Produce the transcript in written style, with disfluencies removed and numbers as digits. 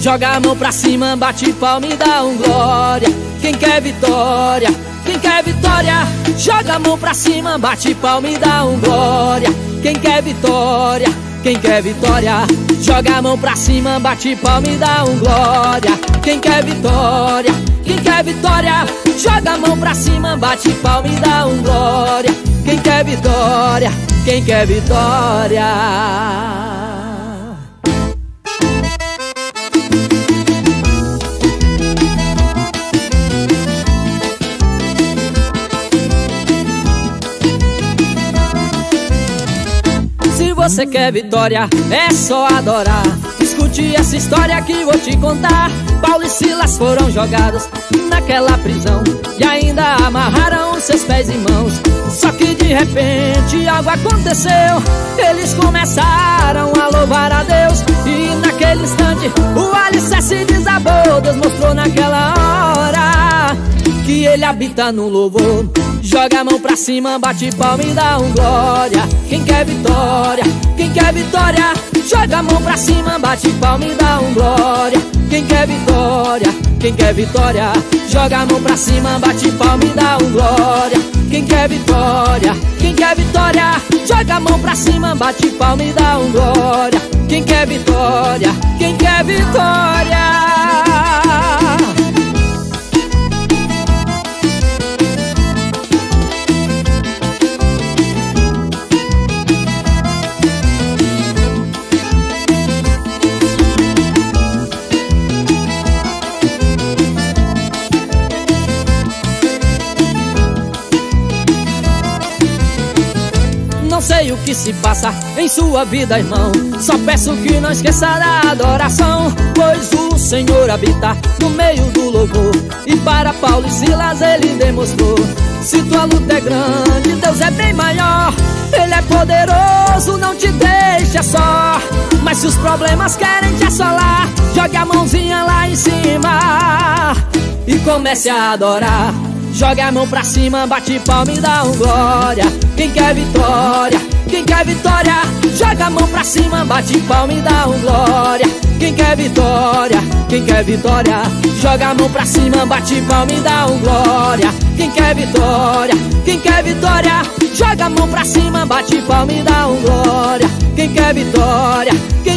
joga a mão pra cima, bate palma e dá um glória. Quem quer vitória, quem quer vitória, joga a mão pra cima, bate palma e dá um glória. Quem quer vitória, quem quer vitória, joga a mão pra cima, bate palma e dá um glória. Quem quer vitória, quem quer vitória, joga a mão pra cima, bate palma e dá um glória. Quem quer vitória, quem quer vitória. Se você quer vitória, é só adorar. Escute essa história que vou te contar. Paulo e Silas foram jogados naquela prisão e ainda amarraram seus pés e mãos. Só que de repente algo aconteceu. Eles começaram a louvar a Deus e naquele instante o alicerce desabou. Deus mostrou naquela hora que Ele habita no louvor. Joga a mão pra cima, bate palma e dá um glória. Quem quer vitória, quem quer vitória, joga a mão pra cima, bate palma e dá um glória. Quem quer vitória, quem quer vitória, joga a mão pra cima, bate palma e dá um glória. Quem quer vitória, quem quer vitória, joga a mão pra cima, bate palma e dá um glória. Quem quer vitória, quem quer vitória. Não sei o que se passa em sua vida, irmão, só peço que não esqueça da adoração, pois o Senhor habita no meio do louvor. E para Paulo e Silas Ele demonstrou: se tua luta é grande, Deus é bem maior. Ele é poderoso, não te deixa só. Mas se os problemas querem te assolar, jogue a mãozinha lá em cima e comece a adorar. Joga a mão pra cima, bate palma e dá um glória. Quem quer vitória, quem quer vitória, joga a mão pra cima, bate palma e dá um glória. Quem quer vitória, quem quer vitória, joga a mão pra cima, bate palma e dá um glória. Quem quer vitória, quem quer vitória, joga a mão pra cima, bate palma e dá um glória. Quem quer vitória, quem